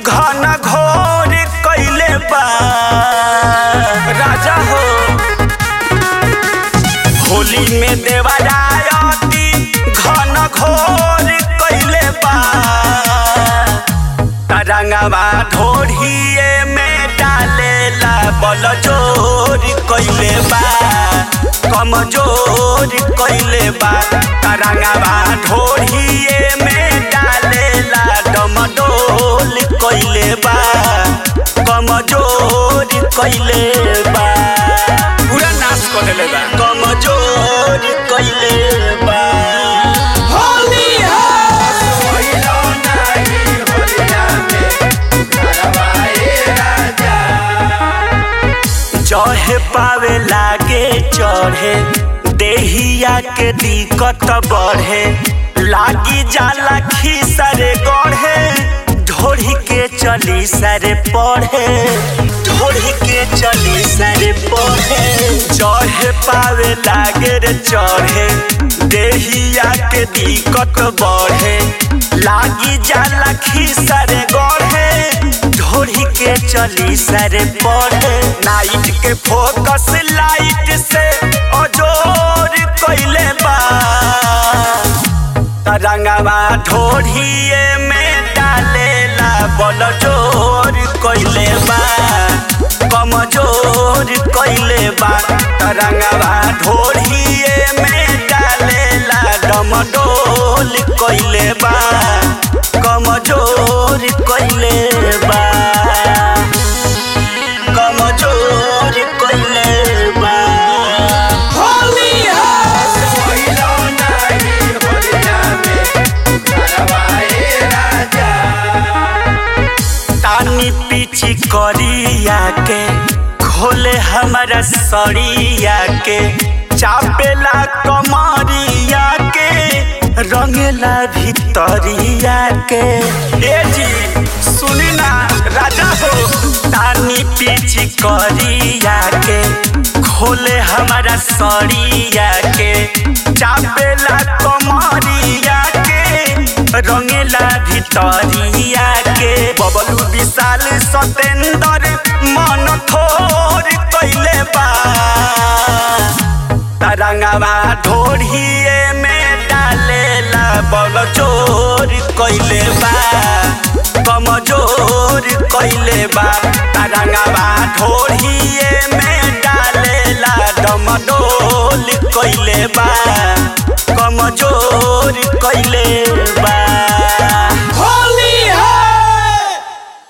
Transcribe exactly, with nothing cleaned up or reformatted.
घन घोर कइले बा राजा हो। होली में देवरायती घन घोर कइले बा तरंगवा ढोढ़िए में डालेला बल जोर कइले बा कमजोर कइले बा तरंगवा ढोढ़िए में डालेला डमडोल कइले बा कमजोर कइले बा पूरा नाश कर देले बा कमजोर कइले बा। होली चढ़े पावे लागे चढ़े देहिया के दिक्कत बढ़े लागी जाला खीसरे गढ़े ढोढ़ी के चली सरे पढ़े ढोढ़ी के चली सरे पढ़े चढ़े पावे लागे रे चढ़े देहिया के दिक्कत बढ़े लागी जाला खीसरे गढ़े ढोढ़ी के चली सरे पढ़े नाइट के फोकस लाइट से अजोर कइले बा तरंगवा ढोढ़िए में डालेला बल जोर कइले बा कमजोर कइले बा तरंगवा ढोढ़िए में डालेला डमडोल कइले बा कमजोर कइले बा कमजोर कइले बा। तानी पीछी करिया के खोले हमारा सड़िया के चापेला कमरिया के रंगेला भितरिया के ए जी सुनी ना राजा हो। तानी पीछी करिया के खोले हमारा सड़िया के चापेला कमरिया के रंगेला भितरिया के बबलू विशाल सतेंद्र मन थोर कइले बा तरंगवा ढोढ़िए में डालेला बल जोर कइले बा कमजोर कइले बा तरंगवा ढोढ़िए में डालेला डमडोल कइले बा कमजोर कइले